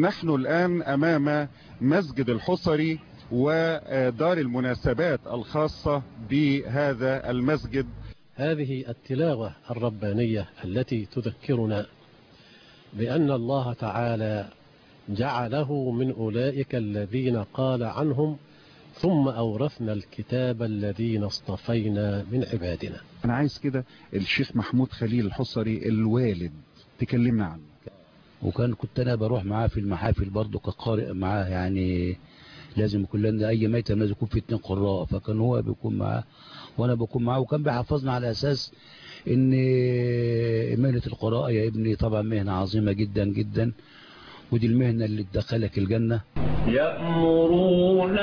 نحن الآن أمام مسجد الحصري ودار المناسبات الخاصة بهذا المسجد. هذه التلاوة الربانية التي تذكرنا بأن الله تعالى جعله من أولئك الذين قال عنهم ثم أورثنا الكتاب الذين اصطفينا من عبادنا. أنا عايز كده الشيخ محمود خليل الحصري الوالد تكلمنا عنه. كنت أنا بروح معاه في المحافل برضه كقارئ معاه، يعني لازم يكون لنا أي ميتم لازم يكون في 2 قراء، فكان هو بيكون معاه وأنا بكون معاه، وكان بيحفظنا على أساس إن مهنة القراءة يا ابني طبعا مهنة عظيمة جدا جدا، ودي المهنة اللي تدخلك الجنة. يأمرون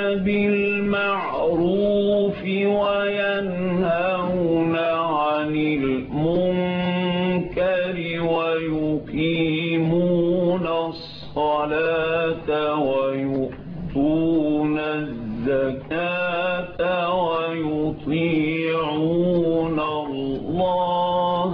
بالمعروف وينهون عن المنكر ويقيمون الصلاة ويؤتون الزكاة ويطيعون الله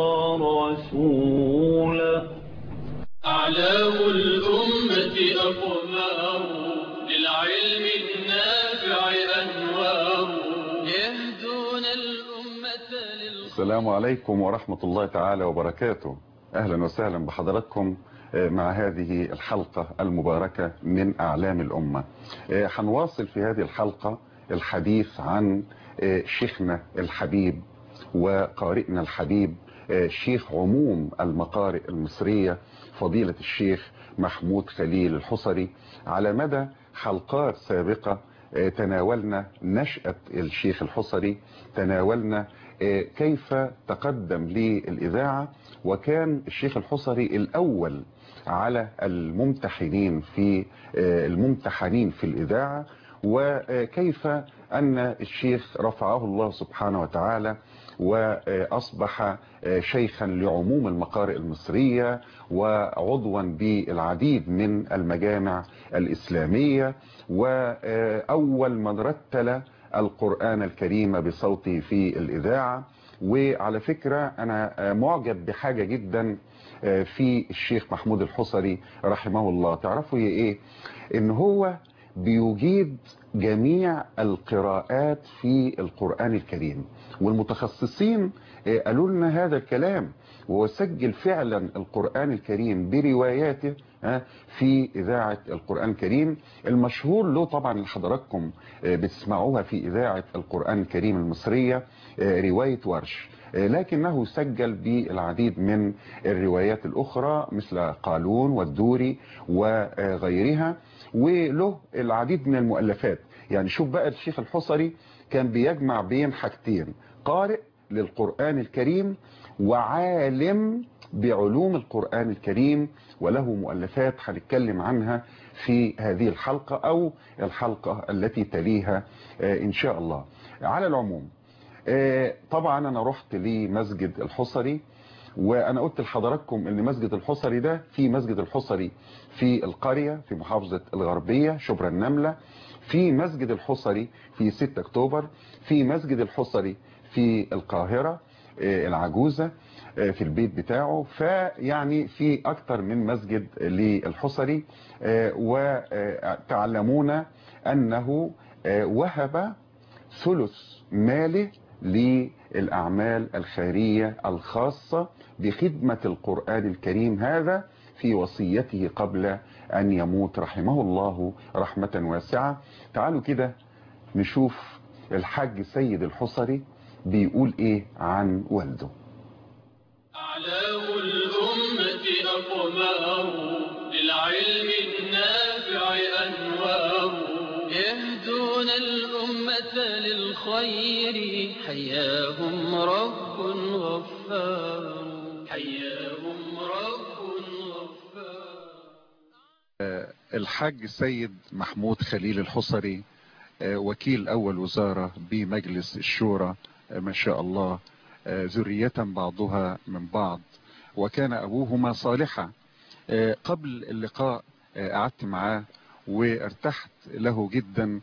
ورسوله. أعلام الأمة أقمار للعلم النافع أنوار يهدون الأمة السلام عليكم ورحمة الله تعالى وبركاته. أهلا وسهلا بحضراتكم مع هذه الحلقة المباركة من أعلام الأمة. هنواصل في هذه الحلقة الحديث عن شيخنا الحبيب وقارئنا الحبيب شيخ عموم المقارئ المصرية فضيلة الشيخ محمود خليل الحصري. على مدى حلقات سابقة تناولنا نشأة الشيخ الحصري، تناولنا كيف تقدم للإذاعة، وكان الشيخ الحصري الأول على الممتحنين في الإذاعة، وكيف أن الشيخ رفعه الله سبحانه وتعالى وأصبح شيخا لعموم المقارئ المصرية وعضوا بالعديد من المجامع الإسلامية، وأول من رتل القرآن الكريم بصوته في الإذاعة. وعلى فكرة أنا معجب بحاجة جدا في الشيخ محمود الحصري رحمه الله. تعرفوا هي إيه؟ إن هو بيجيد جميع القراءات في القرآن الكريم، والمتخصصين قالوا لنا هذا الكلام، وسجل فعلا القرآن الكريم برواياته في إذاعة القرآن الكريم. المشهور له طبعا اللي حضراتكم بتسمعوها في إذاعة القرآن الكريم المصرية رواية ورش، لكنه سجل بالعديد من الروايات الأخرى مثل قالون والدوري وغيرها، وله العديد من المؤلفات. يعني شوف بقى الشيخ الحصري كان بيجمع بين حاجتين: قارئ للقرآن الكريم وعالم بعلوم القرآن الكريم، وله مؤلفات هنتكلم عنها في هذه الحلقة أو الحلقة التي تليها إن شاء الله. على العموم طبعا أنا رحت لمسجد الحصري، وأنا قلت لحضراتكم أن مسجد الحصري ده في مسجد الحصري في القرية في محافظة الغربية شبرا النملة، في مسجد الحصري في 6 أكتوبر، في مسجد الحصري في القاهرة العجوزة في البيت بتاعه، فيعني في أكتر من مسجد للحصري. وتعلمون أنه وهب ثلث ماله للأعمال الخيرية الخاصة بخدمة القرآن الكريم، هذا في وصيته قبل أن يموت رحمه الله رحمة واسعة. تعالوا كده نشوف الحاج سيد الحصري بيقول إيه عن والده. أعلام الأمة أقمار للعلم النافع أنوار يهدون الأمة للخير حياهم رب غفار حياهم رب غفار. الحاج سيد محمود خليل الحصري وكيل أول وزارة بمجلس الشورى، ما شاء الله، ذرية بعضها من بعض، وكان أبوهما صالحا. قبل اللقاء قعدت معاه وارتحت له جدا،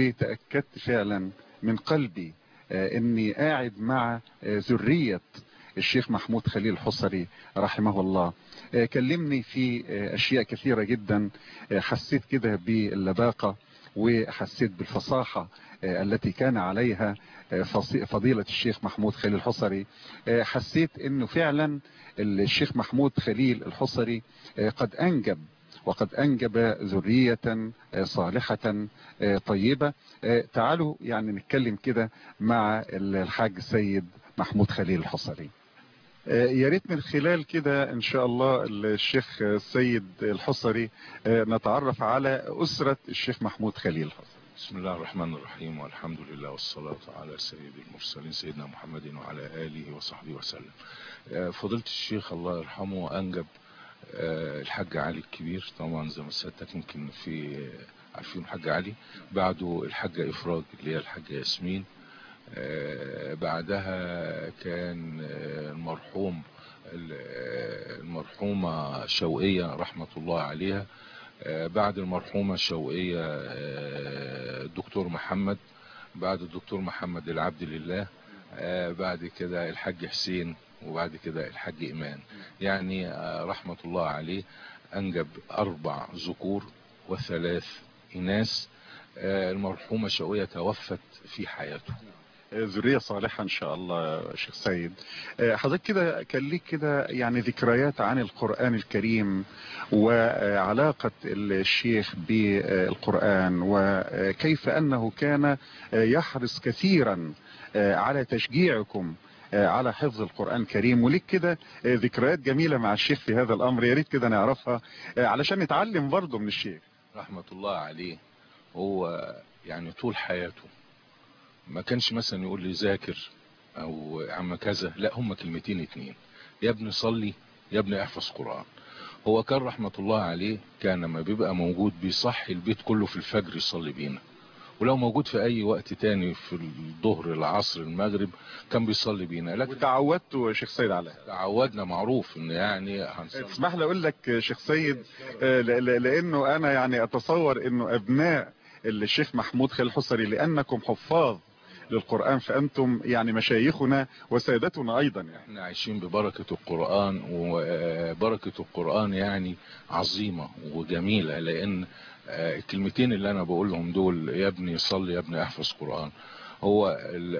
وتأكدت فعلا من قلبي اني قاعد مع ذرية الشيخ محمود خليل الحصري رحمه الله. كلمني في أشياء كثيرة جدا، حسيت كده باللباقة وحسيت بالفصاحة التي كان عليها فضيلة الشيخ محمود خليل الحصري. حسيت انه فعلا الشيخ محمود خليل الحصري قد انجب، وقد انجب ذرية صالحة طيبة. تعالوا يعني نتكلم كده مع الحاج سيد محمود خليل الحصري. يا ريت من خلال كده ان شاء الله الشيخ السيد الحصري نتعرف على أسرة الشيخ محمود خليل الحصري. بسم الله الرحمن الرحيم، والحمد لله والصلاة على سيد المرسلين سيدنا محمد وعلى آله وصحبه وسلم. فضيلة الشيخ الله يرحمه أنجب الحاج علي الكبير، طبعا زي ما سيادتك يمكن في عارفين الحاج علي، بعده الحاجة إفراج اللي هي الحاجة ياسمين، بعدها كان المرحومة شوقية رحمة الله عليها، بعد المرحومة شوقية الدكتور محمد، بعد الدكتور محمد العبد لله، بعد كده الحاج حسين، وبعد كده الحاج إيمان. يعني رحمة الله عليه أنجب 4 ذكور و3 إناث. المرحومة شوقية توفت في حياته. ذرية صالحة ان شاء الله. شيخ سيد، حضرتك كده كان ليك كده يعني ذكريات عن القرآن الكريم وعلاقة الشيخ بالقرآن، وكيف انه كان يحرص كثيرا على تشجيعكم على حفظ القرآن الكريم، وليك كده ذكريات جميلة مع الشيخ في هذا الامر. يا ريت كده نعرفها علشان نتعلم برضه من الشيخ. رحمة الله عليه هو يعني طول حياته ما كانش مثلا يقول لي ذاكر او عم كذا، لا، هم كلمتين 2: يا ابني صلي، يا ابني احفظ قرآن. هو كان رحمة الله عليه كان لما بيبقى موجود بيصحي البيت كله في الفجر يصلي بينا، ولو موجود في اي وقت تاني في الظهر العصر المغرب كان بيصلي بينا. لكن وتعودتوا يا شيخ سيد على تعودنا، معروف ان يعني اسمح لي اقول لك شيخ سيد، لانه انا يعني اتصور انه ابناء الشيخ محمود خليل الحصري لانكم حفاظ للقرآن، فأنتم يعني مشايخنا وسادتنا أيضا. يعني احنا عايشين ببركة القرآن، وبركة القرآن يعني عظيمة وجميلة، لأن الكلمتين اللي أنا بقولهم دول، يا ابني صلي، يا ابني احفظ قرآن، هو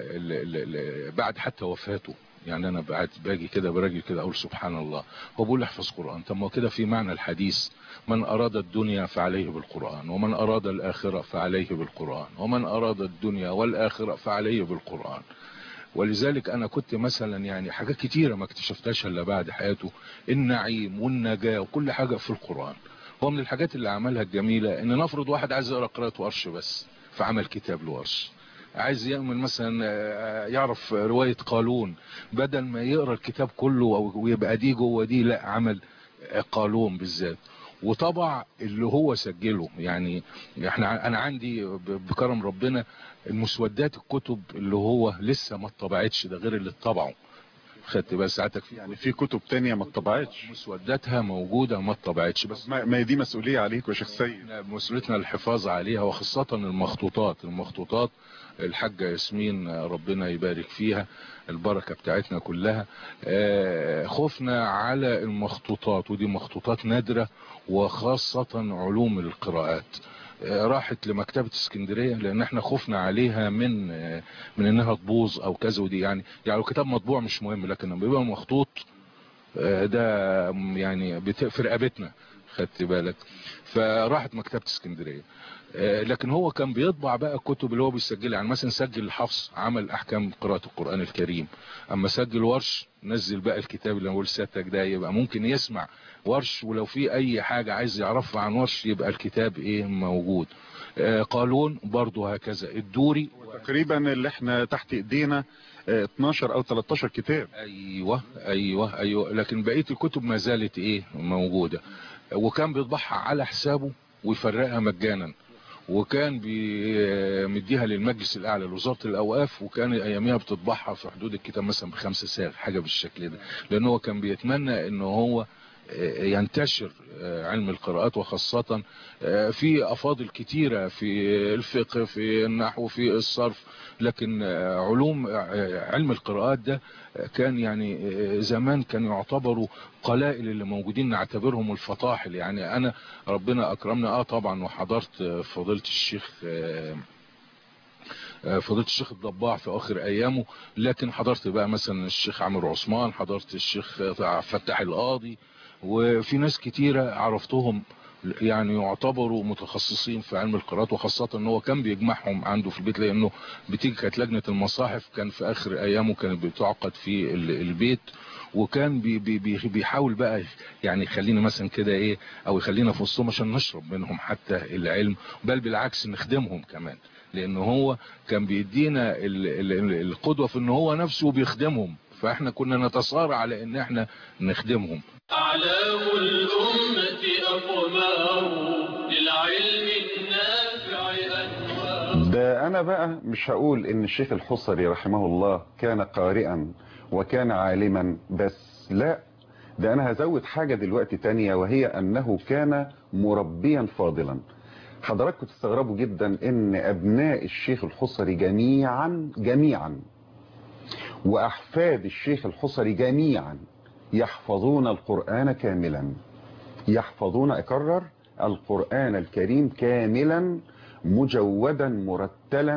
بعد حتى وفاته. يعني انا باجي كده براجل كده اقول سبحان الله، هو بيقول احفظ قرآن. طب ما كده في معنى الحديث: من اراد الدنيا فعليه بالقرآن، ومن اراد الاخرة فعليه بالقرآن، ومن اراد الدنيا والاخرة فعليه بالقرآن. ولذلك انا كنت مثلا يعني حاجات كتيرة ما اكتشفتهاش الا بعد حياته، النعيم والنجاة وكل حاجة في القرآن. هو من الحاجات اللي عملها الجميلة ان نفرض واحد عايز يقرأ قراءة ورش بس، فعمل كتاب لورش. عايز يعمل مثلا يعرف رواية قالون، بدل ما يقرأ الكتاب كله ويبقى دي جوه دي، لا، عمل قالون بالذات وطبع اللي هو سجله. يعني انا عندي بكرم ربنا المسودات الكتب اللي هو لسه ما اتطبعتش، ده غير اللي اتطبعوا. خدت بقى ساعتك يعني في كتب تانية ما اتطبعتش، مسوداتها موجودة ما اتطبعتش، بس ما دي مسؤولية عليك يا شيخ سيد. مسؤوليتنا الحفاظ عليها، وخاصة المخطوطات الحاجة ياسمين ربنا يبارك فيها، البركة بتاعتنا كلها. خوفنا على المخطوطات، ودي مخطوطات نادرة، وخاصة علوم القراءات راحت لمكتبة اسكندرية، لان احنا خفنا عليها من انها تبوظ او كذا. ودي يعني الكتاب مطبوع مش مهم، لكن لما بيبقى مخطوط ده يعني في رقبتنا، خدت بالك. فراحت مكتبة اسكندرية. لكن هو كان بيطبع بقى الكتب اللي هو بيسجلها. يعني مثلا سجل الحفص، عمل احكام قراءة القرآن الكريم. اما سجل ورش، نزل بقى الكتاب اللي بقول سيادتك ده، يبقى ممكن يسمع ورش، ولو في اي حاجة عايز يعرفها عن ورش يبقى الكتاب موجود. قالون برضو هكذا، الدوري تقريبا اللي احنا تحت ايدينا 12 او 13 كتاب. ايوه، لكن بقية الكتب ما زالت موجودة. وكان بيطبعها على حسابه ويفرقها مجانا، وكان بيمديها للمجلس الاعلى لوزارة الاوقاف، وكان اياميها بتطبعها في حدود الكتاب مثلا ب5 ساغ، حاجة بالشكل ده، لان هو كان بيتمنى ان هو ينتشر علم القراءات، وخاصة في أفاضل كتيرة في الفقه، في النحو، في الصرف. لكن علم القراءات ده كان يعني زمان كان يعتبروا قلائل اللي موجودين، نعتبرهم الفطاحل. يعني أنا ربنا أكرمنا طبعا، وحضرت فضيلة الشيخ الضباع في اخر ايامه، لكن حضرت بقى مثلا الشيخ عامر عثمان، حضرت الشيخ فتح القاضي، وفي ناس كتيرة عرفتهم يعني يعتبروا متخصصين في علم القراءات، وخاصة ان هو كان بيجمعهم عنده في البيت، لانه بتيجي كانت لجنة المصاحف كان في اخر ايامه كانت بتعقد في البيت، وكان بيحاول بقى يعني يخلينا مثلا كده او يخلينا في وسطهم عشان نشرب منهم حتى العلم، بل بالعكس نخدمهم كمان، لان هو كان بيدينا القدوة في ان هو نفسه بيخدمهم، فاحنا كنا نتصارع على ان احنا نخدمهم. أعلام الأمة أقمار للعلم النافع أنوار. ده انا بقى مش هقول ان الشيخ الحصري رحمه الله كان قارئا وكان عالما بس، لا، ده انا هزود حاجة دلوقتي تانية، وهي انه كان مربيا فاضلا. حضراتكم تستغربوا جدا ان ابناء الشيخ الحصري جميعا واحفاد الشيخ الحصري جميعا يحفظون القرآن كاملا، يحفظون، اكرر، القرآن الكريم كاملا مجودا مرتلا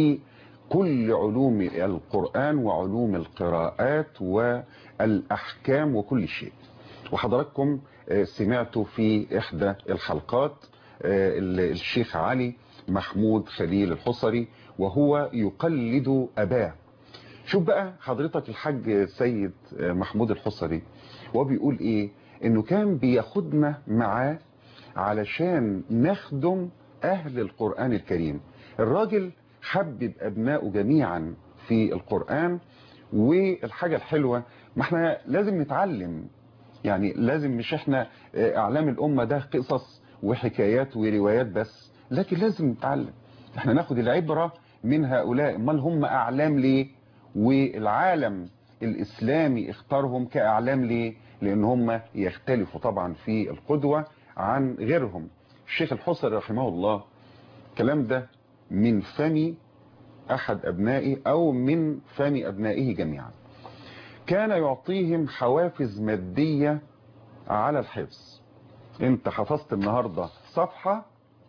بكل علوم القرآن وعلوم القراءات والأحكام وكل شيء. وحضراتكم سمعتوا في إحدى الحلقات الشيخ علي محمود خليل الحصري وهو يقلد أباه. شوف بقى حضرتك الحاج سيد محمود الحصري وبيقول ايه، انه كان بياخدنا معاه علشان نخدم اهل القرآن الكريم. الراجل حبب ابنائه جميعا في القرآن. والحاجة الحلوة، ما احنا لازم نتعلم، يعني لازم مش احنا اعلام الامة ده قصص وحكايات وروايات بس، لكن لازم نتعلم، احنا ناخد العبرة من هؤلاء. امال هم اعلام ليه؟ والعالم الاسلامي اختارهم كاعلام ليه؟ لان هم يختلفوا طبعا في القدوة عن غيرهم. الشيخ الحصري رحمه الله، الكلام ده من فم احد ابنائه او من فم ابنائه جميعا، كان يعطيهم حوافز مادية على الحفظ. انت حفظت النهاردة صفحة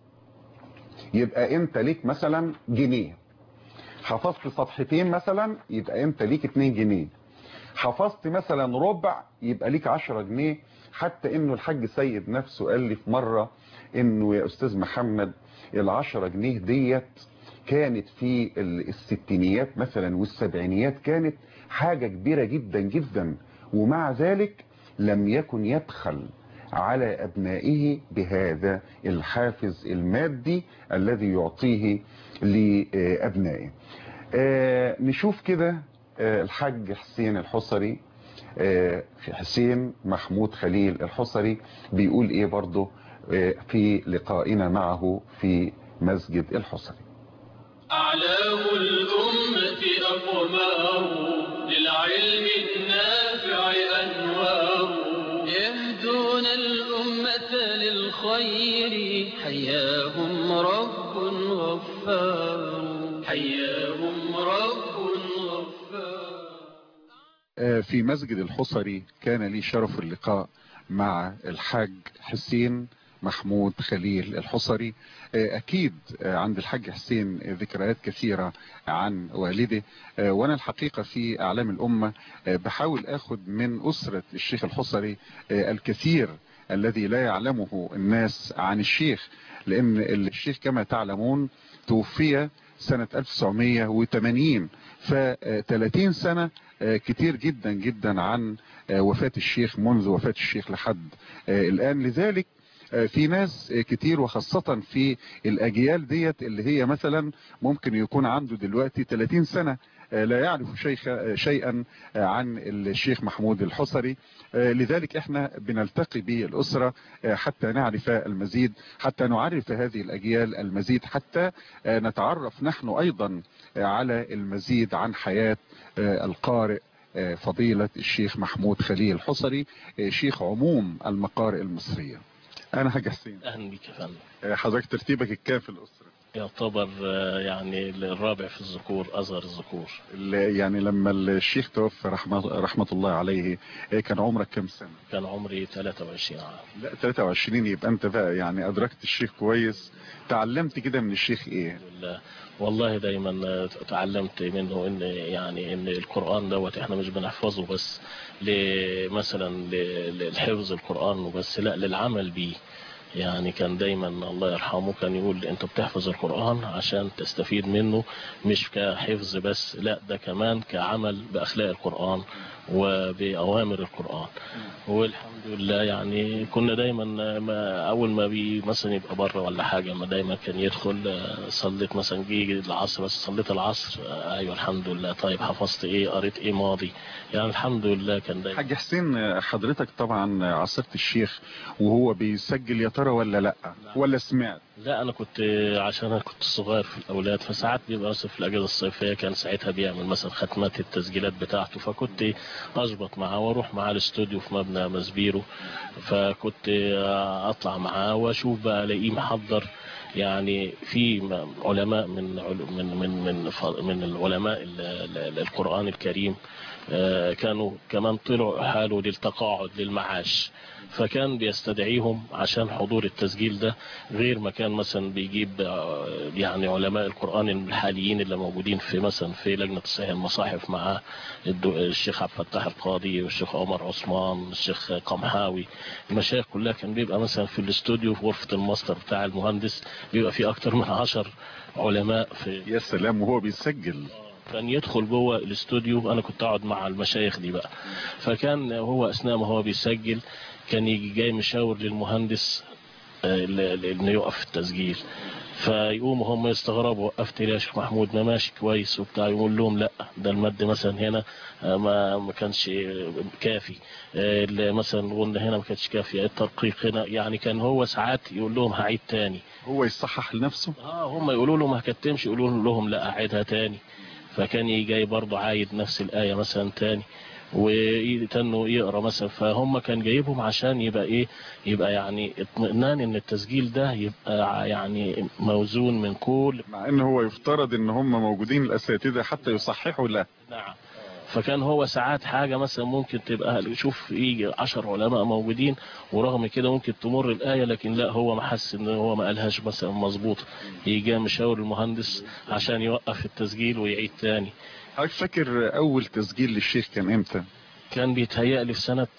يبقى انت ليك مثلا جنيه، حفظت صفحتين مثلا يبقى انت ليك 2 جنيه، حفظت مثلا ربع يبقى ليك 10 جنيه. حتى انه الحاج سيد نفسه قال لي في مرة انه يا استاذ محمد ال10 جنيه ديت كانت في الستينيات مثلا والسبعينيات كانت حاجة كبيرة جدا جدا، ومع ذلك لم يكن يبخل على أبنائه بهذا الحافز المادي الذي يعطيه لأبنائه. نشوف كده الحاج حسين الحصري، حسين محمود خليل الحصري بيقول ايه برضه في لقائنا معه في مسجد الحصري. أعلام الأمة أقمار للعلم النافع أنوار. يهدون الأمة للخير حياهم رب غفار، حياهم رب غفار. في مسجد الحصري كان لي شرف اللقاء مع الحاج حسين محمود خليل الحصري. اكيد عند الحاج حسين ذكريات كثيرة عن والده، وانا الحقيقة في اعلام الامة بحاول اخد من اسرة الشيخ الحصري الكثير الذي لا يعلمه الناس عن الشيخ، لان الشيخ كما تعلمون توفي سنة 1980، ف30 سنة كتير جدا جدا عن وفاة الشيخ، منذ وفاة الشيخ لحد الآن. لذلك في ناس كتير وخاصة في الأجيال ديت اللي هي مثلا ممكن يكون عنده دلوقتي 30 سنة لا يعرف شيئا عن الشيخ محمود الحصري. لذلك احنا بنلتقي بالأسرة حتى نعرف المزيد، حتى نعرف هذه الأجيال المزيد، حتى نتعرف نحن أيضا على المزيد عن حياة القارئ فضيلة الشيخ محمود خليل الحصري، شيخ عموم المقارئ المصرية. أنا حاج حسين. أهلا بك يا فندم. حضرتك ترتيبك الكام في الأسرة؟ يعتبر يعني الرابع في الذكور، أصغر الذكور. يعني لما الشيخ توفى رحمة الله عليه كان عمرك كم سنة؟ كان عمري 23 عام. لا 23، يبقى أنت بقى يعني أدركت الشيخ كويس. تعلمت كده من الشيخ إيه؟ والله دايما تعلمت منه ان القرآن دوت احنا مش بنحفظه بس مثلا للحفظ القرآن وبس، لا للعمل بيه. يعني كان دايما الله يرحمه كان يقول انت بتحفظ القرآن عشان تستفيد منه، مش كحفظ بس، لا ده كمان كعمل بأخلاق القرآن وبأوامر القرآن. والحمد لله يعني كنا دايما اول ما مثلا يبقى بره ولا حاجه، ما دايما كان يدخل صليت مثلا جه العصر، بس صليت العصر ايوه الحمد لله، طيب حفظت ايه، قريت ايه ماضي، يعني الحمد لله كان دايما. حاج حسين حضرتك طبعا عاصرت الشيخ وهو بيسجل يا ترى ولا لا ولا سمعت؟ لا انا كنت عشان انا كنت صغير في الاولاد، فساعات بيبقى مثلا في الاجازه الصيفيه كان ساعتها بيعمل مثلا ختمات التسجيلات بتاعته، فكنت اظبط معاه واروح معاه الاستوديو في مبنى مسبيرو، فكنت اطلع معاه واشوف بقى الاقيه محضر. يعني في علماء من العلماء القرآن الكريم كانوا كمان طلعوا حاله للتقاعد للمعاش، فكان بيستدعيهم عشان حضور التسجيل ده، غير ما كان مثلا بيجيب يعني علماء القرآن الحاليين اللي موجودين في مثلا في لجنة تصحيح المصاحف مع الشيخ عبد الفتاح القاضي والشيخ عمر عثمان الشيخ قمحاوي، المشايخ كلها كان بيبقى مثلا في الاستوديو في غرفة الماستر بتاع المهندس بيبقى في اكتر من 10 علماء في. يا سلام وهو بيسجل. كان يدخل جوه الاستوديو، انا كنت اقعد مع المشايخ دي بقى، فكان هو اثناء ما هو بيسجل كان يجي جاي مشاور للمهندس انه يقف في التسجيل، فيقوموا هم يستغربوا وقفت ليه يا شيخ محمود ما ماشي كويس وبتاع، يقول لهم لا ده المد مثلا هنا ما كانش كافي، مثلا قلنا هنا ما كانش كافي، التدقيق هنا، يعني كان هو ساعات يقول لهم هعيد تاني، هو يصحح لنفسه. هم يقولوا له ما كتمش، يقولوا لهم لا اعيدها تاني، فكان يجي جاي برضه عايد نفس الآية مثلا تاني ويتنوا يقرا مثلا، فهم كان جايبهم عشان يبقى ايه، يبقى يعني اطمئنان ان التسجيل ده يبقى يعني موزون من كل، مع ان هو يفترض ان هم موجودين الاساتذه حتى يصححوا له. نعم. فكان هو ساعات حاجة مثلا ممكن تبقى شوف يجي 10 علماء موجودين ورغم كده ممكن تمر الآية، لكن لا هو ما حس ان هو ما قالهاش مثلا مظبوط، يجي مشاور المهندس عشان يوقف التسجيل ويعيد تاني. حضرتك فاكر اول تسجيل للشيخ كان امتى؟ كان بيتهيألي في سنة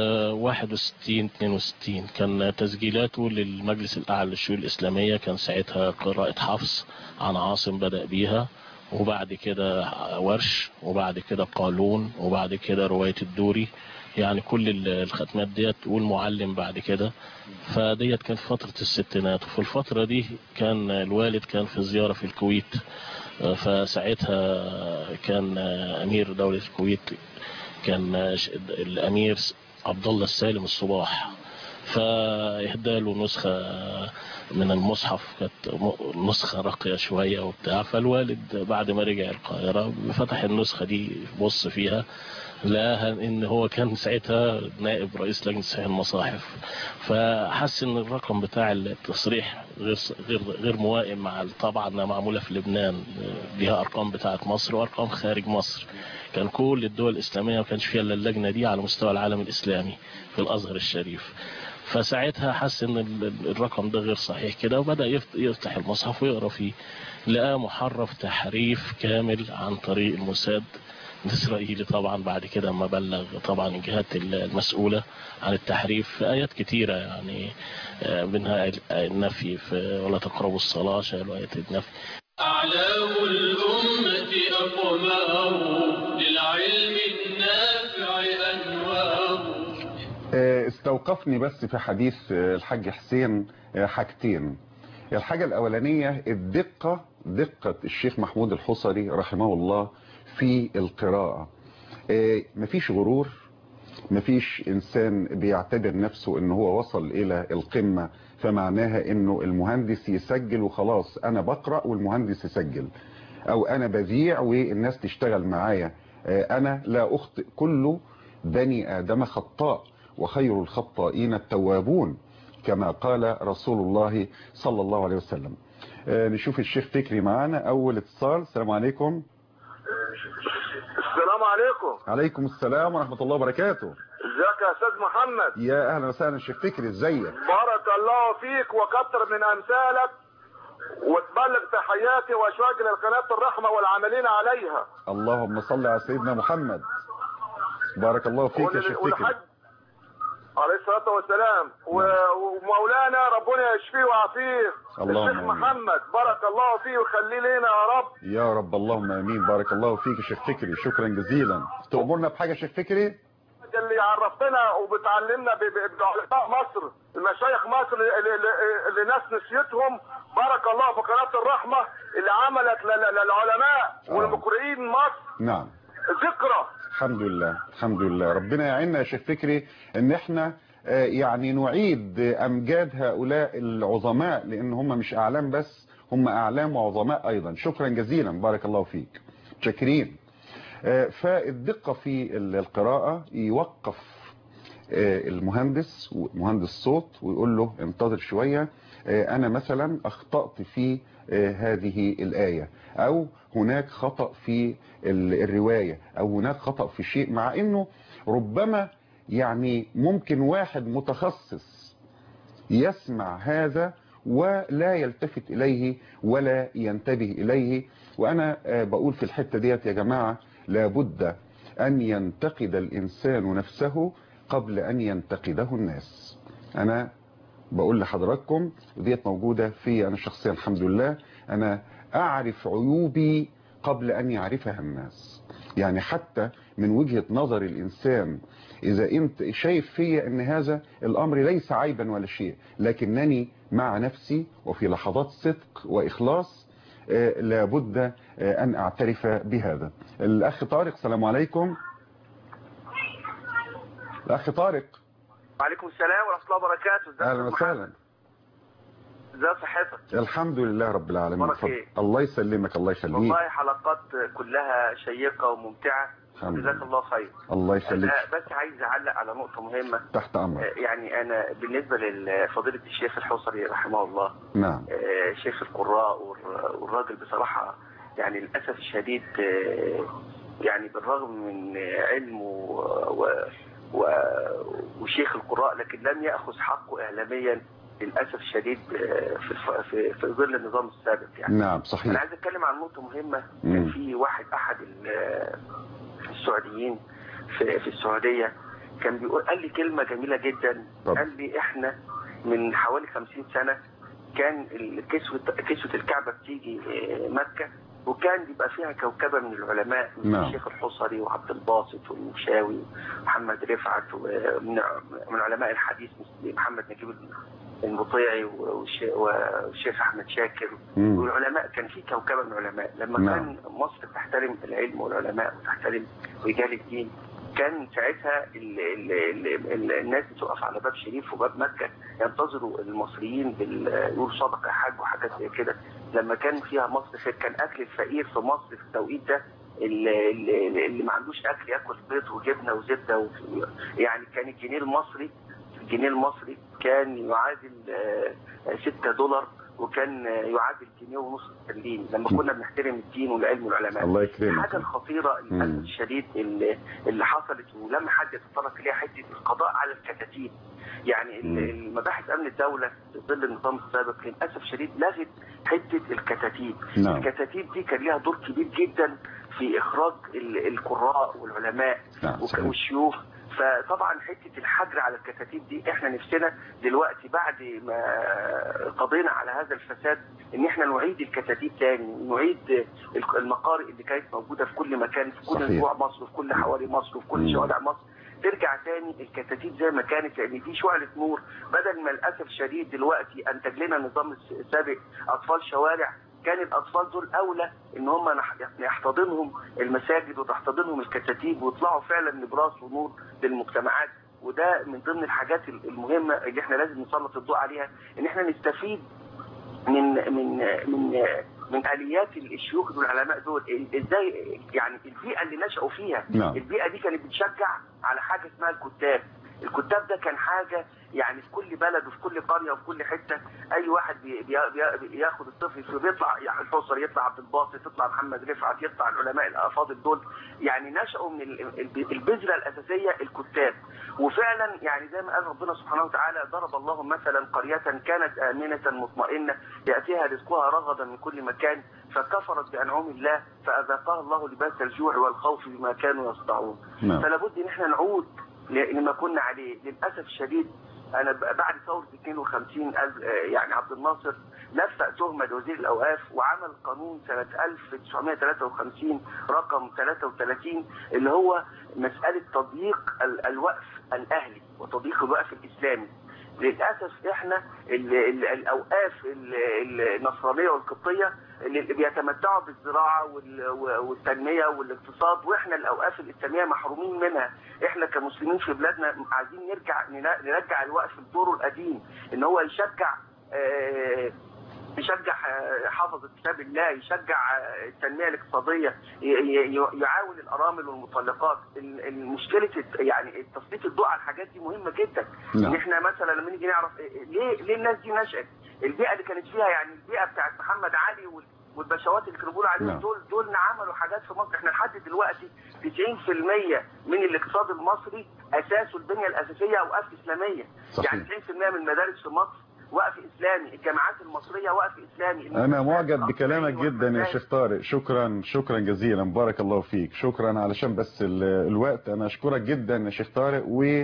61-62 كان تسجيلاته للمجلس الأعلى للشؤون الإسلامية، كان ساعتها قراءة حفص عن عاصم بدأ بيها، وبعد كده ورش، وبعد كده قالون، وبعد كده رواية الدوري، يعني كل الختمات ديت، والمعلم بعد كده. فديت كانت فترة الستينات، وفي الفترة دي كان الوالد كان في زيارة في الكويت، فساعتها كان أمير دولة الكويت كان الأمير عبد الله السالم الصباح، فإهدى له نسخة من المصحف، كانت نسخة راقية شوية وبتاع، فالوالد بعد ما رجع القاهرة فتح النسخة دي بص فيها، لقاها ان هو كان ساعتها نائب رئيس لجنة تصحيح المصاحف، فحس ان الرقم بتاع التصريح غير موائم مع الطبعة انها معمولة في لبنان، ليها ارقام بتاعت مصر وارقام خارج مصر، كان كل الدول الاسلامية ما كانش فيها الا اللجنة دي على مستوى العالم الاسلامي في الازهر الشريف، فساعتها حس ان الرقم ده غير صحيح كده، وبدأ يفتح المصحف ويقرأ فيه، لقى محرف تحريف كامل عن طريق الموساد الإسرائيلي طبعا، بعد كده ما بلغ طبعا الجهات المسؤولة عن التحريف في آيات كتيرة، يعني منها النفي في ولا تقربوا الصلاة، شالوا آية النفي. أعلام الأمة أقمار للعلم النافع أنوار. استوقفني بس في حديث الحاج حسين حاجتين. الحاجة الأولانية دقة الشيخ محمود الحصري رحمه الله في القراءة. مفيش غرور، مفيش إنسان بيعتبر نفسه إنه هو وصل إلى القمة فمعناها إنه المهندس يسجل وخلاص أنا بقرأ والمهندس يسجل، أو أنا بذيع والناس تشتغل معايا أنا لا أخطئ، كل بني آدم خطاء وخير الخطائين التوابون كما قال رسول الله صلى الله عليه وسلم. نشوف الشيخ فكري معانا. أول اتصال. السلام عليكم. السلام عليكم. عليكم السلام ورحمة الله وبركاته. ازيك يا استاذ محمد؟ يا اهلا وسهلا شيخ فكري، ازيك؟ بارك الله فيك وكتر من امثالك، وتبلغ تحياتي واشواق لقناة الرحمة والعاملين عليها. اللهم صل على سيدنا محمد. بارك الله فيك يا شيخ فكري. عليه الصلاة والسلام. ومولانا ربنا يشفيه ويعافيه الشيخ محمد، بارك الله فيه ويخليه لنا يا رب. يا رب اللهم امين. بارك الله فيك يا شيخ فكري، شكرا جزيلا. تأمرنا بحاجة يا شيخ فكري؟ اللي عرفتنا وبتعلمنا بعلماء مصر، المشايخ مصر اللي ناس نسيتهم، بارك الله في قناة الرحمة اللي عملت للعلماء والمقرئين مصر نعم ذكرى. الحمد لله الحمد لله. ربنا يعيننا يا شيخ فكري ان احنا يعني نعيد امجاد هؤلاء العظماء، لان هم مش اعلام بس، هم اعلام وعظماء ايضا. شكرا جزيلا، بارك الله فيك. شاكرين. فالدقة في القراءة يوقف المهندس مهندس صوت ويقول له انتظر شوية، انا مثلا اخطأت في هذه الآية، او هناك خطأ في الرواية، او هناك خطأ في شيء، مع انه ربما يعني ممكن واحد متخصص يسمع هذا ولا يلتفت إليه ولا ينتبه إليه. وأنا بقول في الحتة ديت يا جماعة لابد أن ينتقد الإنسان نفسه قبل أن ينتقده الناس. أنا بقول لحضراتكم وديت موجودة في أنا شخصيا الحمد لله، أنا أعرف عيوبي قبل أن يعرفها الناس. يعني حتى من وجهة نظر الإنسان، إذا أنت شايف فيا أن هذا الأمر ليس عيبا ولا شيء، لكنني مع نفسي وفي لحظات صدق وإخلاص لابد أن أعترف بهذا. الأخ طارق، السلام عليكم. الأخ طارق. وعليكم السلام ورحمة الله وبركاته. أهلا وسهلا. ازي صحتك؟ الحمد لله رب العالمين. الله يسلمك. الله يخليك. والله حلقات كلها شيقة وممتعة، جزاك الله خير. الله يخليك. بس عايز اعلق على نقطة مهمة. تحت امرك. يعني انا بالنسبة لفضيلة الشيخ الحصري رحمه الله، نعم، شيخ القراء والراجل بصراحة يعني للأسف الشديد، يعني بالرغم من علمه وشيخ القراء، لكن لم يأخذ حقه إعلاميا للأسف الشديد في ظل النظام السابق. يعني نعم صحيح. أنا عايز أتكلم عن نقطة مهمة. كان في أحد السعوديين في السعودية كان قال لي كلمة جميلة جدا. قال لي إحنا من حوالي 50 سنة كان كسوة الكعبة بتيجي مكة، وكان بيبقى فيها كوكبة من العلماء، من الشيخ الحصري وعبد الباسط والمشاوي ومحمد رفعت، ومن علماء الحديث محمد نجيب المطيعي والشيخ احمد شاكر والعلماء. كان في كوكبة من العلماء. لما كان مصر تحترم العلم والعلماء وتحترم رجال الدين، كان ساعتها الناس بتقف على باب شريف وباب مكة ينتظروا المصريين يقولوا صدقة حاج وحاجات زي كده. لما كان فيها مصر خير، كان أكل الفقير في مصر في التوقيت ده اللي ما عندوش أكل يأكل بيض وجبنة وزبدة يعني كان الجنيه المصري كان يعادل $6، وكان يعادل $1.50 استرليني لما كنا بنحترم الدين والعلم والعلماء. الله يكرمك. الحاجة الخطيرة للأسف الشديد اللي حصلت ولما حد يتطرق إليها حتة القضاء على الكتاتيب. يعني المباحث أمن الدولة في ظل النظام السابق للأسف الشديد لغت حتة الكتاتيب. الكتاتيب دي كان لها دور كبير جدا في إخراج القراء والعلماء والشيوخ. فطبعا حتة الحجر على الكتاتيب دي احنا نفسنا دلوقتي بعد ما قضينا على هذا الفساد ان احنا نعيد الكتاتيب تاني، نعيد المقارئ اللي كانت موجودة في كل مكان، في كل اسبوع مصر، في كل حواري مصر، وفي كل شوارع مصر، ترجع تاني الكتاتيب زي ما كانت. لان دي شعلة نور، بدل ما للاسف الشديد دلوقتي انتج لنا النظام السابق اطفال شوارع، كان الاطفال دول اولى ان هم يحتضنهم المساجد وتحتضنهم الكتاتيب ويطلعوا فعلا نبراس ونور للمجتمعات. وده من ضمن الحاجات المهمه اللي احنا لازم نسلط الضوء عليها، ان احنا نستفيد من من اليات الشيوخ والعلماء دول ازاي يعني البيئه اللي نشأوا فيها. البيئه دي كانت بتشجع على حاجه اسمها الكتاب. الكتاب ده كان حاجه يعني في كل بلد وفي كل قريه وفي كل حته. اي واحد بياخد الطفل فبيطلع يعني الحصري، يطلع عبد الباسط، يطلع محمد رفعت، يطلع العلماء الافاضل دول. يعني نشأوا من البذره الاساسيه الكتاب. وفعلا يعني زي ما قال ربنا سبحانه وتعالى: ضرب الله مثلا قريه كانت امنه مطمئنه ياتيها رزقها رغدا من كل مكان فكفرت بانعم الله فاذاقها الله لباس الجوع والخوف بما كانوا يصنعون. فلا بد ان احنا نعود لما كنا عليه. للاسف الشديد انا بعد ثوره 52 يعني عبد الناصر نفق تهمه لوزير الاوقاف وعمل قانون سنه 1953 رقم 33 اللي هو مساله تضييق الوقف الاهلي وتضييق الوقف الاسلامي. للاسف احنا الاوقاف النصرانيه والقبطيه اللي بيتمتعوا بالزراعه والتنميه والاقتصاد، واحنا الاوقاف الاسلاميه محرومين منها. احنا كمسلمين في بلادنا عايزين نرجع الوقف لدوره القديم، ان هو يشجع حفظ كتاب الله، يشجع التنميه الاقتصاديه، يعاون الارامل والمطلقات. المشكله يعني تسليط الضوء على الحاجات دي مهمه جدا. ان احنا مثلا لما نيجي نعرف ليه الناس دي نشأت، البيئه اللي كانت فيها، يعني البيئه بتاعت محمد علي والبشوات اللي كانوا بيقولوا عليهم دول عملوا حاجات في مصر. احنا لحد دلوقتي 90% من الاقتصاد المصري اساسه البنيه الاساسيه اوقاف اسلاميه. صحيح. يعني 90% من المدارس في مصر وقف اسلامي، الجامعات المصريه وقف اسلامي. انا معجب بكلامك جدا يا شيخ طارق، شكرا جزيلا، بارك الله فيك. شكرا. علشان بس الوقت انا اشكرك جدا يا شيخ طارق. و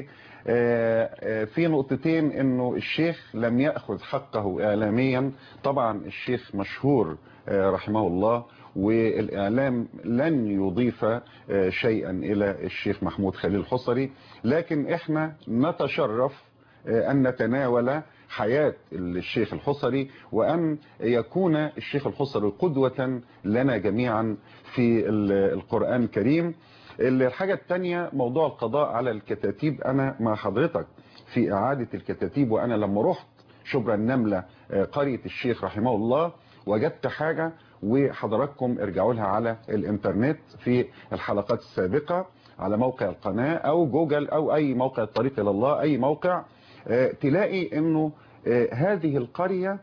في نقطتين، انه الشيخ لم يأخذ حقه اعلاميا. طبعا الشيخ مشهور رحمه الله، والاعلام لن يضيف شيئا الى الشيخ محمود خليل الحصري، لكن احنا نتشرف ان نتناول حياة الشيخ الحصري، وأن يكون الشيخ الحصري قدوة لنا جميعا في القرآن الكريم. الحاجة الثانية موضوع القضاء على الكتاتيب. أنا مع حضرتك في إعادة الكتاتيب، وأنا لما رحت شبرا النملة قرية الشيخ رحمه الله وجدت حاجة، وحضراتكم ارجعوا لها على الانترنت في الحلقات السابقة على موقع القناة أو جوجل أو أي موقع الطريق إلى الله، أي موقع، تلاقي انه هذه القرية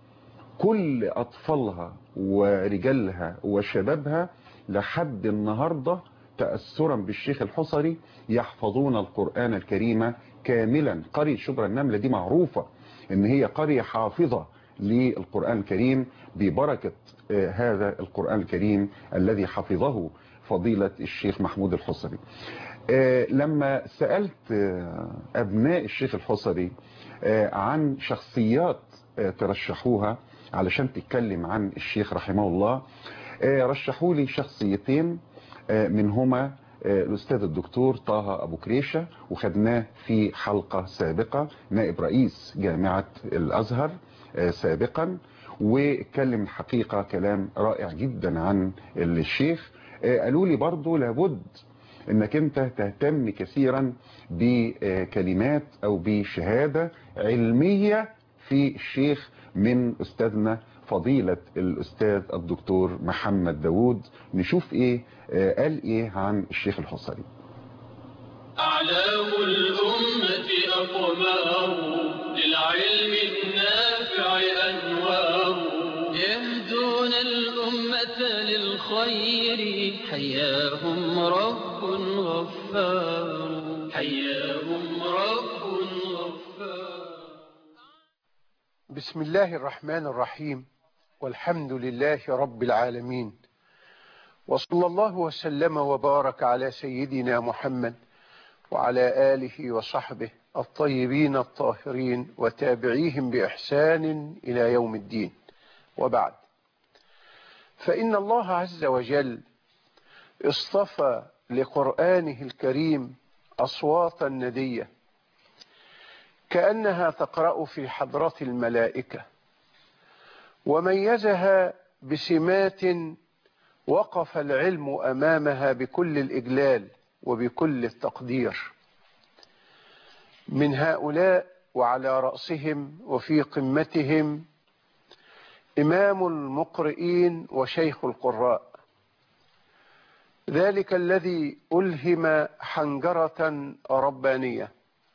كل اطفالها ورجالها وشبابها لحد النهاردة تأثرا بالشيخ الحصري يحفظون القرآن الكريم كاملا. قرية شبرا النملة دي معروفة ان هي قرية حافظة للقرآن الكريم ببركة هذا القرآن الكريم الذي حفظه فضيلة الشيخ محمود الحصري. لما سألت أبناء الشيخ الحصري عن شخصيات ترشحوها علشان تتكلم عن الشيخ رحمه الله، رشحوا لي شخصيتين، منهما الأستاذ الدكتور طه أبو كريشة، وخدناه في حلقة سابقة، نائب رئيس جامعة الأزهر سابقا، واتكلم الحقيقة كلام رائع جدا عن الشيخ. قالوا لي برضو لابد انك انت تهتم كثيرا بكلمات او بشهادة علمية في الشيخ من استاذنا فضيلة الاستاذ الدكتور محمد داوود. نشوف ايه قال ايه عن الشيخ الحصري. أعلام الأمة أقمار للعلم النافع أنوار يهدون الأمة للخير حياهم رب غفار حياهم رب غفار. بسم الله الرحمن الرحيم، والحمد لله رب العالمين، وصلى الله وسلم وبارك على سيدنا محمد وعلى آله وصحبه الطيبين الطاهرين وتابعيهم بإحسان إلى يوم الدين. وبعد، فإن الله عز وجل اصطفى لقرآنه الكريم أصواتا ندية كأنها تقرأ في حضرة الملائكة، وميزها بسمات وقف العلم أمامها بكل الإجلال وبكل التقدير. من هؤلاء وعلى رأسهم وفي قمتهم إمام المقرئين وشيخ القراء، ذلك الذي ألهم حنجرة ربانية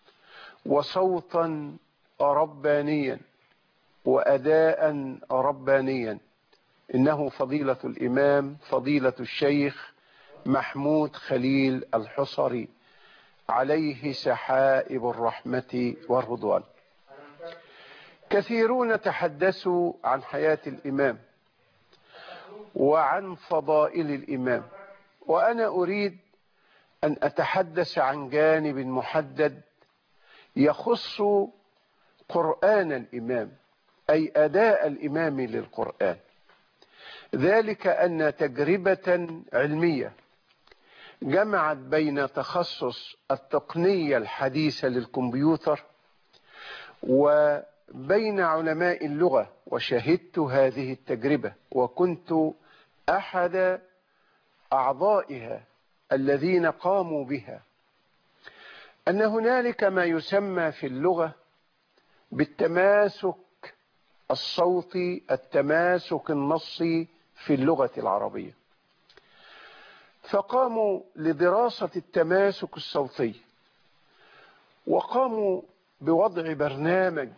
وصوتا ربانيا وأداء ربانيا، إنه فضيلة الإمام فضيلة الشيخ محمود خليل الحصري عليه سحائب الرحمة والرضوان. كثيرون تحدثوا عن حياة الإمام وعن فضائل الإمام، وأنا أريد أن أتحدث عن جانب محدد يخص قرآن الإمام، أي أداء الإمام للقرآن. ذلك أن تجربة علمية جمعت بين تخصص التقنية الحديثة للكمبيوتر وبين علماء اللغة، وشهدت هذه التجربة وكنت أحد أعضائها الذين قاموا بها، أن هنالك ما يسمى في اللغة بالتماسك الصوتي، التماسك النصي في اللغة العربية. فقاموا لدراسة التماسك الصوتي، وقاموا بوضع برنامج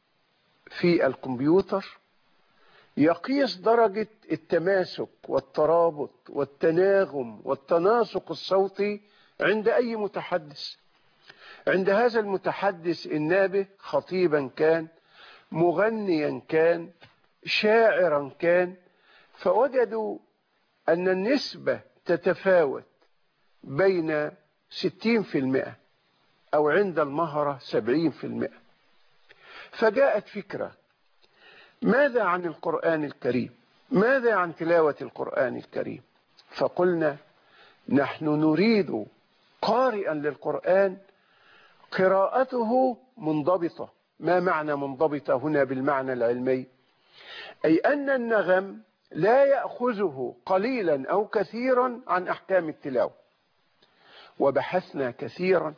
في الكمبيوتر يقيس درجة التماسك والترابط والتناغم والتناسق الصوتي عند أي متحدث، عند هذا المتحدث النابه، خطيبا كان، مغنيا كان، شاعرا كان. فوجدوا أن النسبة تتفاوت بين 60% أو عند المهرة 70%. فجاءت فكرة: ماذا عن القرآن الكريم؟ ماذا عن تلاوة القرآن الكريم؟ فقلنا نحن نريد قارئا للقرآن قراءته منضبطة. ما معنى منضبطة هنا بالمعنى العلمي؟ أي أن النغم لا يأخذه قليلا أو كثيرا عن أحكام التلاوة. وبحثنا كثيرا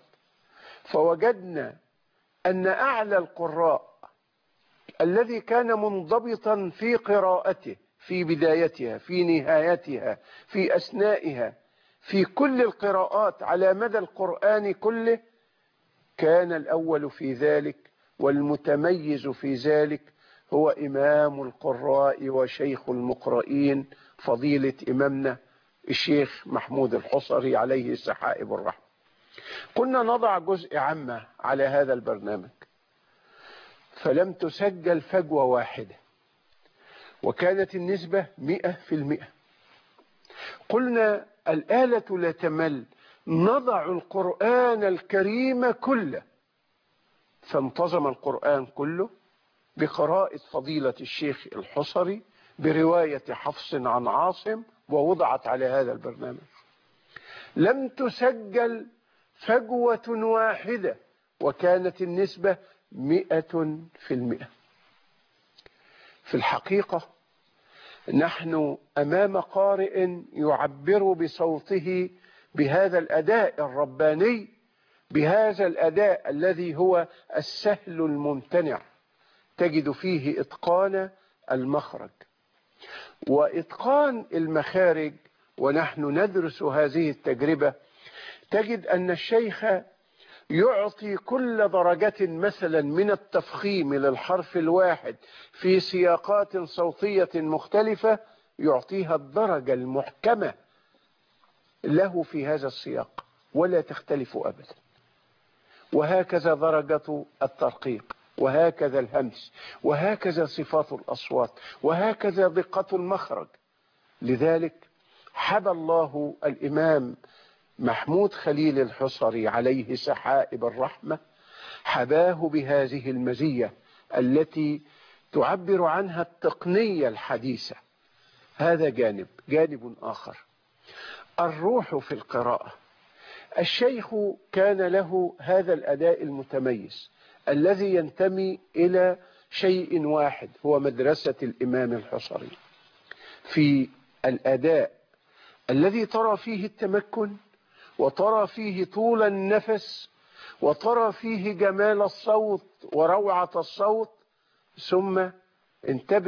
فوجدنا أن أعلى القراء الذي كان منضبطا في قراءته، في بدايتها، في نهايتها، في أثنائها، في كل القراءات على مدى القرآن كله، كان الأول في ذلك والمتميز في ذلك هو إمام القراء وشيخ المقرئين فضيلة إمامنا الشيخ محمود الحصري عليه سحائب الرحمة. كنا نضع جزء عامة على هذا البرنامج، فلم تسجل فجوة واحدة، وكانت النسبة 100%. قلنا الآلة لا تمل، نضع القرآن الكريم كله. فانتظم القرآن كله بقراءة فضيلة الشيخ الحصري برواية حفص عن عاصم، ووضعت على هذا البرنامج. لم تسجل فجوة واحدة، وكانت النسبة 100%. في الحقيقة نحن أمام قارئ يعبر بصوته بهذا الأداء الرباني، بهذا الأداء الذي هو السهل الممتنع، تجد فيه إتقان المخرج وإتقان المخارج. ونحن ندرس هذه التجربة تجد أن الشيخ يعطي كل درجة مثلا من التفخيم للحرف الواحد في سياقات صوتية مختلفة، يعطيها الدرجة المحكمة له في هذا السياق ولا تختلف أبدا. وهكذا درجة الترقيق، وهكذا الهمس، وهكذا صفات الأصوات، وهكذا دقة المخرج. لذلك حبى الله الإمام محمود خليل الحصري عليه سحائب الرحمة، حباه بهذه المزية التي تعبر عنها التقنية الحديثة. هذا جانب آخر، الروح في القراءة. الشيخ كان له هذا الأداء المتميز الذي ينتمي إلى شيء واحد، هو مدرسة الإمام الحصري في الأداء الذي ترى فيه التمكن، وترى فيه طول النفس، وترى فيه جمال الصوت وروعة الصوت. ثم انتبه